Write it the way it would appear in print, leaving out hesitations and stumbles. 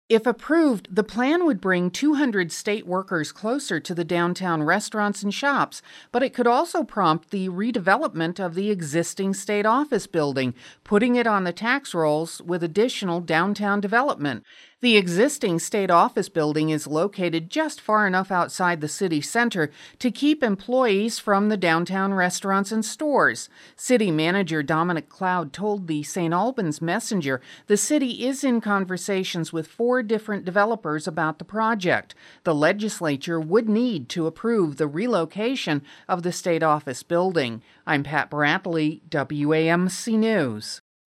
If approved, the plan would bring 200 state workers closer to the downtown restaurants and shops, but it could also prompt the redevelopment of the existing state office building, putting it on the tax rolls with additional downtown development. The existing state office building is located just far enough outside the city center to keep employees from the downtown restaurants and stores. City Manager Dominic Cloud told the St. Albans Messenger the city is in conversations with 4 different developers about the project. The legislature would need to approve the relocation of the state office building. I'm Pat Brantley, WAMC News.